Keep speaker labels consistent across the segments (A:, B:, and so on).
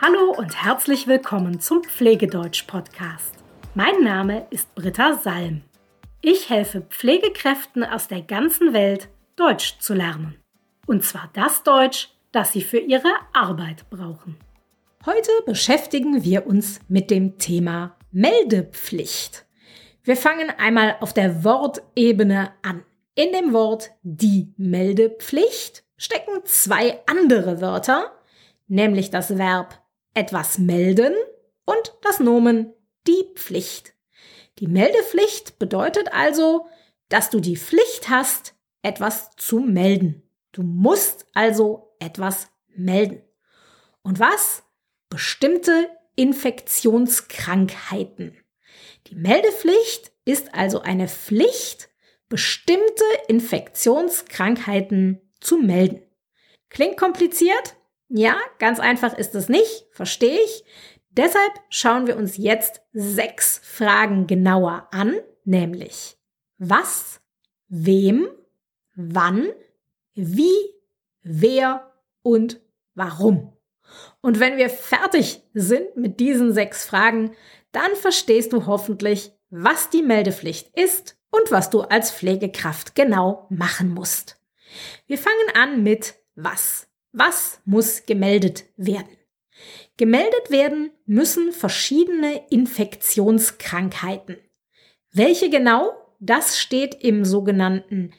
A: Hallo und herzlich willkommen zum Pflegedeutsch-Podcast. Mein Name ist Britta Salm. Ich helfe Pflegekräften aus der ganzen Welt, Deutsch zu lernen. Und zwar das Deutsch, das sie für ihre Arbeit brauchen. Heute beschäftigen wir uns mit dem Thema Meldepflicht. Wir fangen einmal auf der Wortebene an. In dem Wort die Meldepflicht stecken zwei andere Wörter, nämlich das Verb etwas melden und das Nomen die Pflicht. Die Meldepflicht bedeutet also, dass du die Pflicht hast, etwas zu melden. Du musst also etwas melden. Und was? Bestimmte Infektionskrankheiten. Die Meldepflicht ist also eine Pflicht, bestimmte Infektionskrankheiten zu melden. Klingt kompliziert? Ja, ganz einfach ist es nicht, verstehe ich. Deshalb schauen wir uns jetzt 6 Fragen genauer an, nämlich was, wem, wann, wie, wer und warum. Und wenn wir fertig sind mit diesen 6 Fragen, dann verstehst du hoffentlich, was die Meldepflicht ist und was du als Pflegekraft genau machen musst. Wir fangen an mit was. Was muss gemeldet werden? Gemeldet werden müssen verschiedene Infektionskrankheiten. Welche genau? Das steht im sogenannten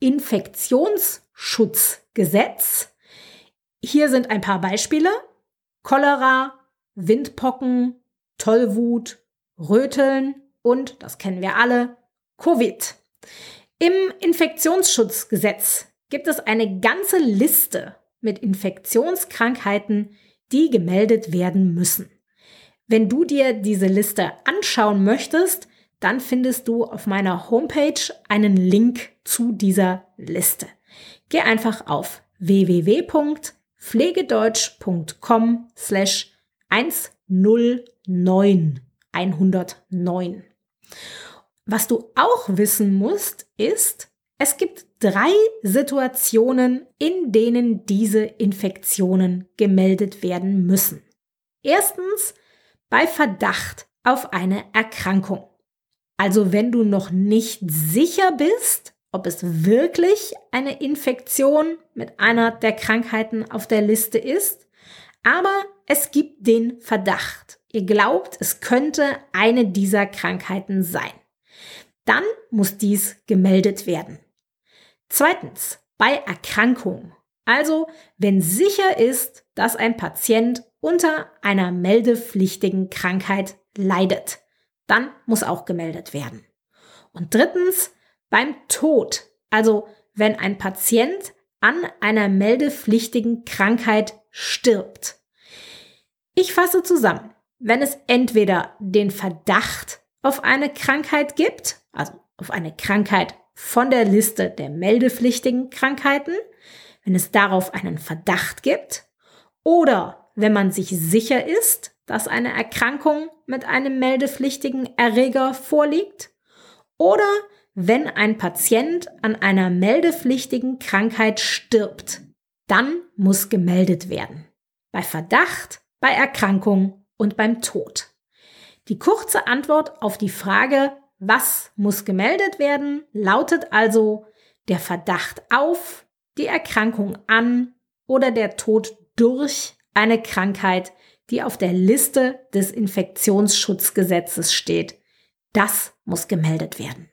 A: Infektionsschutzgesetz. Hier sind ein paar Beispiele: Cholera, Windpocken, Tollwut, Röteln und, das kennen wir alle, Covid. Im Infektionsschutzgesetz gibt es eine ganze Liste mit Infektionskrankheiten, die gemeldet werden müssen. Wenn du dir diese Liste anschauen möchtest, dann findest du auf meiner Homepage einen Link zu dieser Liste. Geh einfach auf www.pflegedeutsch.com/109. Was du auch wissen musst, ist, es gibt 3 Situationen, in denen diese Infektionen gemeldet werden müssen. Erstens bei Verdacht auf eine Erkrankung. Also wenn du noch nicht sicher bist, ob es wirklich eine Infektion mit einer der Krankheiten auf der Liste ist, aber es gibt den Verdacht. Ihr glaubt, es könnte eine dieser Krankheiten sein. Dann muss dies gemeldet werden. Zweitens, bei Erkrankung. Also, wenn sicher ist, dass ein Patient unter einer meldepflichtigen Krankheit leidet, dann muss auch gemeldet werden. Und drittens, beim Tod. Also, wenn ein Patient an einer meldepflichtigen Krankheit stirbt. Ich fasse zusammen. Wenn es entweder den Verdacht auf eine Krankheit gibt, also auf eine Krankheit von der Liste der meldepflichtigen Krankheiten, wenn es darauf einen Verdacht gibt, oder wenn man sich sicher ist, dass eine Erkrankung mit einem meldepflichtigen Erreger vorliegt, oder wenn ein Patient an einer meldepflichtigen Krankheit stirbt, dann muss gemeldet werden. Bei Verdacht, bei Erkrankung und beim Tod. Die kurze Antwort auf die Frage, was muss gemeldet werden, lautet also der Verdacht auf, die Erkrankung an oder der Tod durch eine Krankheit, die auf der Liste des Infektionsschutzgesetzes steht. Das muss gemeldet werden.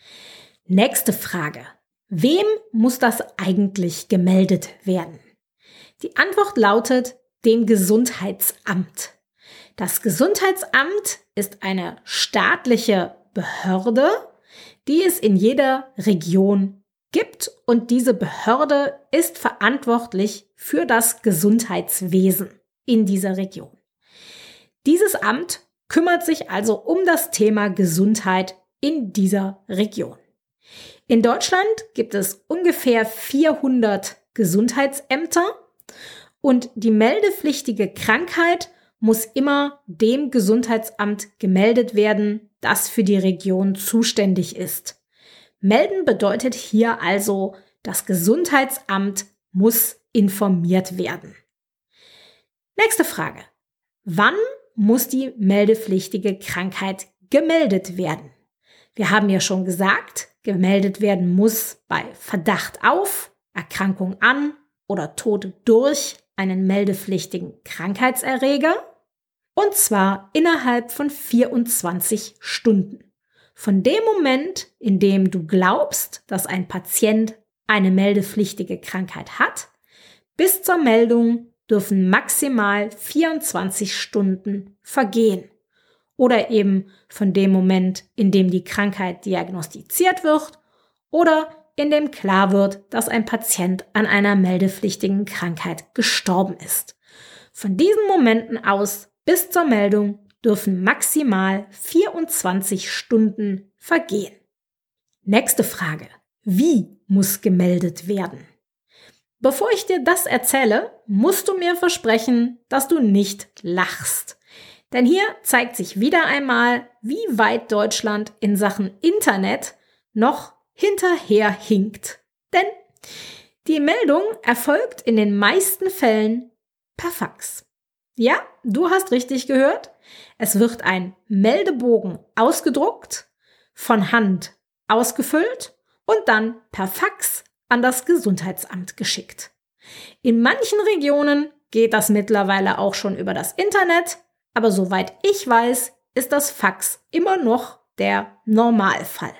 A: Nächste Frage. Wem muss das eigentlich gemeldet werden? Die Antwort lautet dem Gesundheitsamt. Das Gesundheitsamt ist eine staatliche Behörde, die es in jeder Region gibt, und diese Behörde ist verantwortlich für das Gesundheitswesen in dieser Region. Dieses Amt kümmert sich also um das Thema Gesundheit in dieser Region. In Deutschland gibt es ungefähr 400 Gesundheitsämter und die meldepflichtige Krankheit muss immer dem Gesundheitsamt gemeldet werden, das für die Region zuständig ist. Melden bedeutet hier also, das Gesundheitsamt muss informiert werden. Nächste Frage. Wann muss die meldepflichtige Krankheit gemeldet werden? Wir haben ja schon gesagt, gemeldet werden muss bei Verdacht auf, Erkrankung an oder Tod durch einen meldepflichtigen Krankheitserreger, und zwar innerhalb von 24 Stunden. Von dem Moment, in dem du glaubst, dass ein Patient eine meldepflichtige Krankheit hat, bis zur Meldung dürfen maximal 24 Stunden vergehen. Oder eben von dem Moment, in dem die Krankheit diagnostiziert wird oder in dem klar wird, dass ein Patient an einer meldepflichtigen Krankheit gestorben ist. Von diesen Momenten aus bis zur Meldung dürfen maximal 24 Stunden vergehen. Nächste Frage. Wie muss gemeldet werden? Bevor ich dir das erzähle, musst du mir versprechen, dass du nicht lachst. Denn hier zeigt sich wieder einmal, wie weit Deutschland in Sachen Internet noch hinterher hinkt. Denn die Meldung erfolgt in den meisten Fällen per Fax. Ja, du hast richtig gehört. Es wird ein Meldebogen ausgedruckt, von Hand ausgefüllt und dann per Fax an das Gesundheitsamt geschickt. In manchen Regionen geht das mittlerweile auch schon über das Internet, aber soweit ich weiß, ist das Fax immer noch der Normalfall.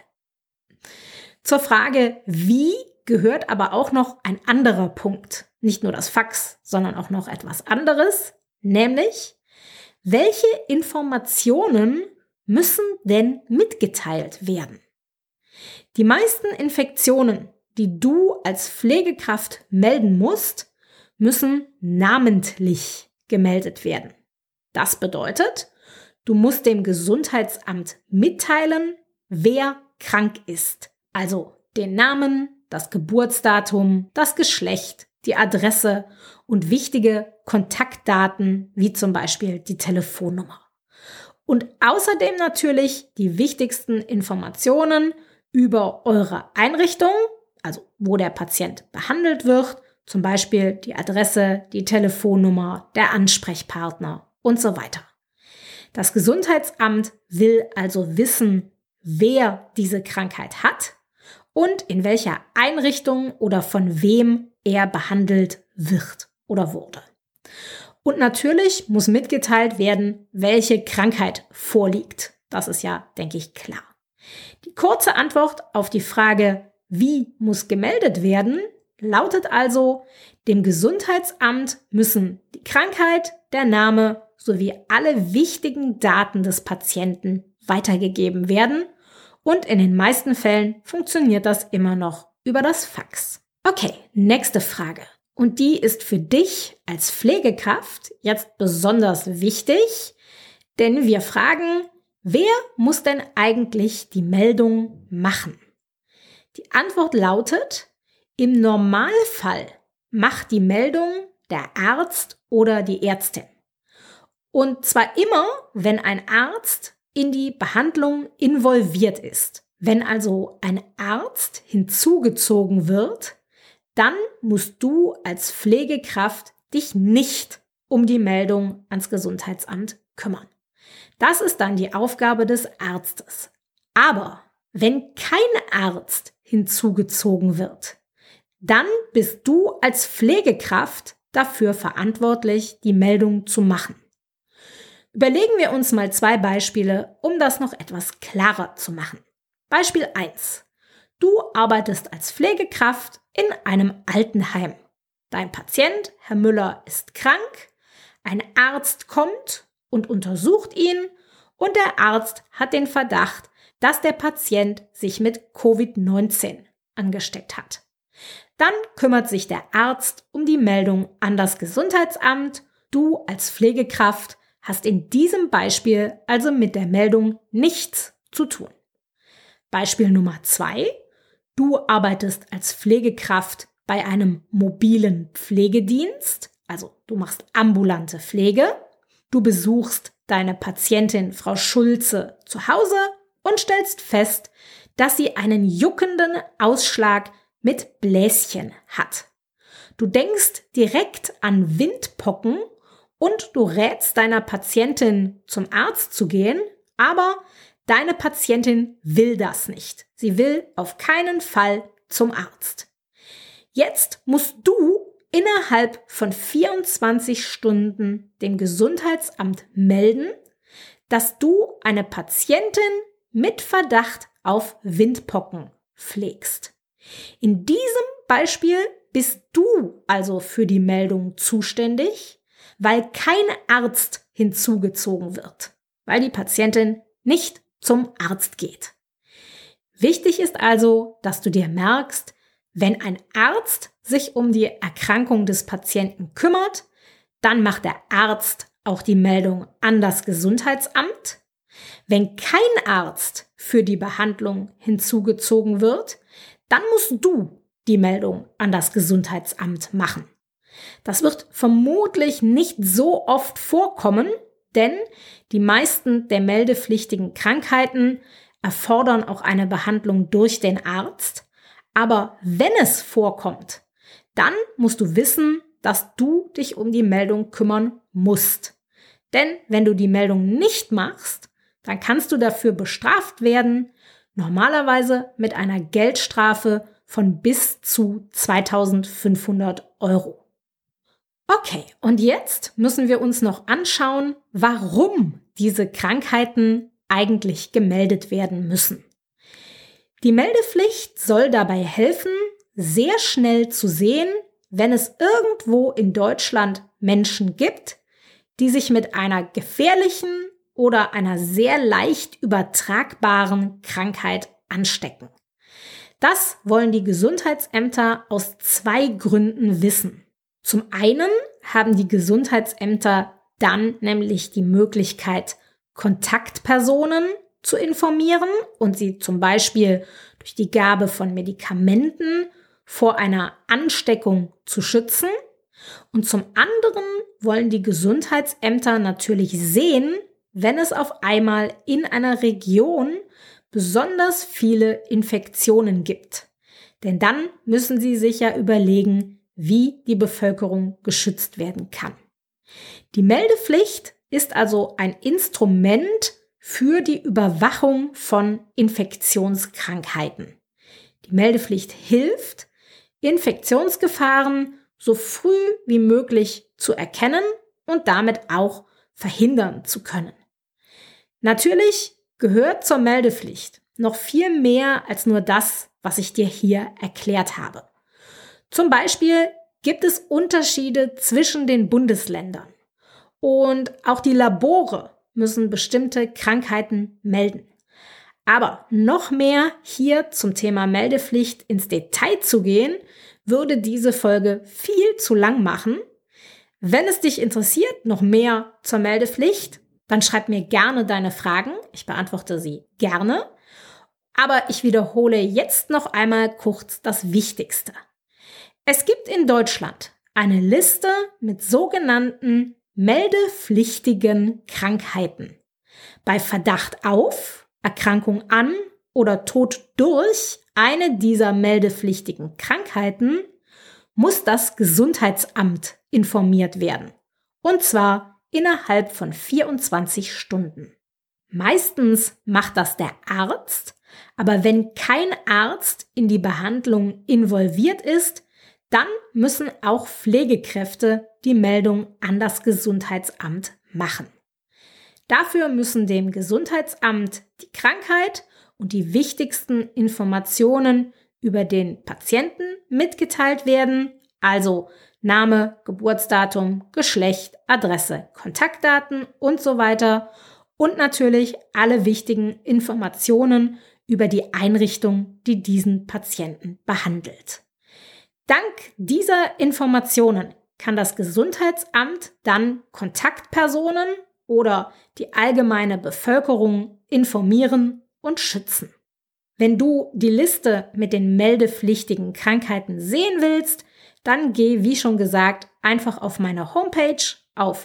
A: Zur Frage, wie, gehört aber auch noch ein anderer Punkt. Nicht nur das Fax, sondern auch noch etwas anderes, nämlich, welche Informationen müssen denn mitgeteilt werden? Die meisten Infektionen, die du als Pflegekraft melden musst, müssen namentlich gemeldet werden. Das bedeutet, du musst dem Gesundheitsamt mitteilen, wer krank ist. Also den Namen, das Geburtsdatum, das Geschlecht, die Adresse und wichtige Kontaktdaten, wie zum Beispiel die Telefonnummer. Und außerdem natürlich die wichtigsten Informationen über eure Einrichtung, also wo der Patient behandelt wird, zum Beispiel die Adresse, die Telefonnummer, der Ansprechpartner und so weiter. Das Gesundheitsamt will also wissen, wer diese Krankheit hat und in welcher Einrichtung oder von wem er behandelt wird oder wurde. Und natürlich muss mitgeteilt werden, welche Krankheit vorliegt. Das ist ja, denke ich, klar. Die kurze Antwort auf die Frage, wie muss gemeldet werden, lautet also, dem Gesundheitsamt müssen die Krankheit, der Name sowie alle wichtigen Daten des Patienten weitergegeben werden und in den meisten Fällen funktioniert das immer noch über das Fax. Okay, nächste Frage. Und die ist für dich als Pflegekraft jetzt besonders wichtig, denn wir fragen, wer muss denn eigentlich die Meldung machen? Die Antwort lautet, im Normalfall macht die Meldung der Arzt oder die Ärztin. Und zwar immer, wenn ein Arzt in die Behandlung involviert ist. Wenn also ein Arzt hinzugezogen wird, dann musst du als Pflegekraft dich nicht um die Meldung ans Gesundheitsamt kümmern. Das ist dann die Aufgabe des Arztes. Aber wenn kein Arzt hinzugezogen wird, dann bist du als Pflegekraft dafür verantwortlich, die Meldung zu machen. Überlegen wir uns mal 2 Beispiele, um das noch etwas klarer zu machen. Beispiel 1. Du arbeitest als Pflegekraft in einem Altenheim. Dein Patient, Herr Müller, ist krank, ein Arzt kommt und untersucht ihn und der Arzt hat den Verdacht, dass der Patient sich mit Covid-19 angesteckt hat. Dann kümmert sich der Arzt um die Meldung an das Gesundheitsamt. Du als Pflegekraft hast in diesem Beispiel also mit der Meldung nichts zu tun. Beispiel Nummer 2. Du arbeitest als Pflegekraft bei einem mobilen Pflegedienst, also du machst ambulante Pflege. Du besuchst deine Patientin Frau Schulze zu Hause und stellst fest, dass sie einen juckenden Ausschlag mit Bläschen hat. Du denkst direkt an Windpocken und du rätst deiner Patientin, zum Arzt zu gehen, aber deine Patientin will das nicht. Sie will auf keinen Fall zum Arzt. Jetzt musst du innerhalb von 24 Stunden dem Gesundheitsamt melden, dass du eine Patientin mit Verdacht auf Windpocken pflegst. In diesem Beispiel bist du also für die Meldung zuständig, weil kein Arzt hinzugezogen wird, weil die Patientin nicht zum Arzt geht. Wichtig ist also, dass du dir merkst, wenn ein Arzt sich um die Erkrankung des Patienten kümmert, dann macht der Arzt auch die Meldung an das Gesundheitsamt. Wenn kein Arzt für die Behandlung hinzugezogen wird, dann musst du die Meldung an das Gesundheitsamt machen. Das wird vermutlich nicht so oft vorkommen, denn die meisten der meldepflichtigen Krankheiten erfordern auch eine Behandlung durch den Arzt. Aber wenn es vorkommt, dann musst du wissen, dass du dich um die Meldung kümmern musst. Denn wenn du die Meldung nicht machst, dann kannst du dafür bestraft werden, normalerweise mit einer Geldstrafe von bis zu 2.500 Euro. Okay, und jetzt müssen wir uns noch anschauen, warum diese Krankheiten eigentlich gemeldet werden müssen. Die Meldepflicht soll dabei helfen, sehr schnell zu sehen, wenn es irgendwo in Deutschland Menschen gibt, die sich mit einer gefährlichen oder einer sehr leicht übertragbaren Krankheit anstecken. Das wollen die Gesundheitsämter aus 2 Gründen wissen. Zum einen haben die Gesundheitsämter dann nämlich die Möglichkeit, Kontaktpersonen zu informieren und sie zum Beispiel durch die Gabe von Medikamenten vor einer Ansteckung zu schützen. Und zum anderen wollen die Gesundheitsämter natürlich sehen, wenn es auf einmal in einer Region besonders viele Infektionen gibt. Denn dann müssen sie sich ja überlegen, wie die Bevölkerung geschützt werden kann. Die Meldepflicht ist also ein Instrument für die Überwachung von Infektionskrankheiten. Die Meldepflicht hilft, Infektionsgefahren so früh wie möglich zu erkennen und damit auch verhindern zu können. Natürlich gehört zur Meldepflicht noch viel mehr als nur das, was ich dir hier erklärt habe. Zum Beispiel gibt es Unterschiede zwischen den Bundesländern und auch die Labore müssen bestimmte Krankheiten melden. Aber noch mehr hier zum Thema Meldepflicht ins Detail zu gehen, würde diese Folge viel zu lang machen. Wenn es dich interessiert, noch mehr zur Meldepflicht, dann schreib mir gerne deine Fragen. Ich beantworte sie gerne. Aber ich wiederhole jetzt noch einmal kurz das Wichtigste. Es gibt in Deutschland eine Liste mit sogenannten meldepflichtigen Krankheiten. Bei Verdacht auf, Erkrankung an oder Tod durch eine dieser meldepflichtigen Krankheiten muss das Gesundheitsamt informiert werden. Und zwar innerhalb von 24 Stunden. Meistens macht das der Arzt, aber wenn kein Arzt in die Behandlung involviert ist, dann müssen auch Pflegekräfte die Meldung an das Gesundheitsamt machen. Dafür müssen dem Gesundheitsamt die Krankheit und die wichtigsten Informationen über den Patienten mitgeteilt werden, also Name, Geburtsdatum, Geschlecht, Adresse, Kontaktdaten und so weiter und natürlich alle wichtigen Informationen über die Einrichtung, die diesen Patienten behandelt. Dank dieser Informationen kann das Gesundheitsamt dann Kontaktpersonen oder die allgemeine Bevölkerung informieren und schützen. Wenn du die Liste mit den meldepflichtigen Krankheiten sehen willst, dann geh, wie schon gesagt, einfach auf meine Homepage auf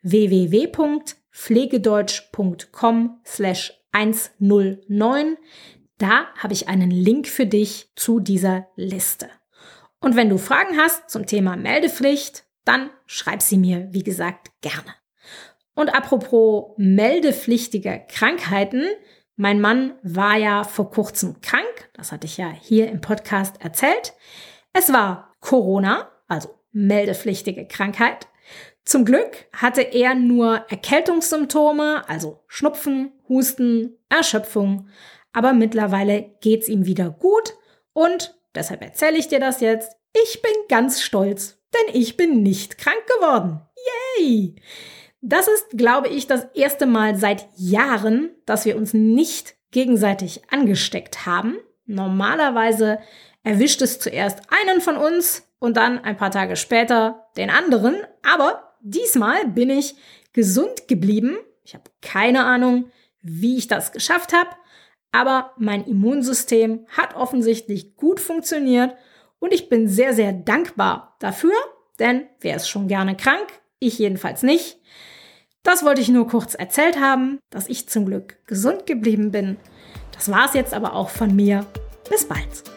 A: www.pflegedeutsch.com/109. Da habe ich einen Link für dich zu dieser Liste. Und wenn du Fragen hast zum Thema Meldepflicht, dann schreib sie mir, wie gesagt, gerne. Und apropos meldepflichtige Krankheiten, mein Mann war ja vor kurzem krank, das hatte ich ja hier im Podcast erzählt. Es war Corona, also meldepflichtige Krankheit. Zum Glück hatte er nur Erkältungssymptome, also Schnupfen, Husten, Erschöpfung. Aber mittlerweile geht's ihm wieder gut und deshalb erzähle ich dir das jetzt. Ich bin ganz stolz, denn ich bin nicht krank geworden. Yay! Das ist, glaube ich, das erste Mal seit Jahren, dass wir uns nicht gegenseitig angesteckt haben. Normalerweise erwischt es zuerst einen von uns und dann ein paar Tage später den anderen. Aber diesmal bin ich gesund geblieben. Ich habe keine Ahnung, wie ich das geschafft habe. Aber mein Immunsystem hat offensichtlich gut funktioniert und ich bin sehr, sehr dankbar dafür, denn wer ist schon gerne krank? Ich jedenfalls nicht. Das wollte ich nur kurz erzählt haben, dass ich zum Glück gesund geblieben bin. Das war's jetzt aber auch von mir. Bis bald.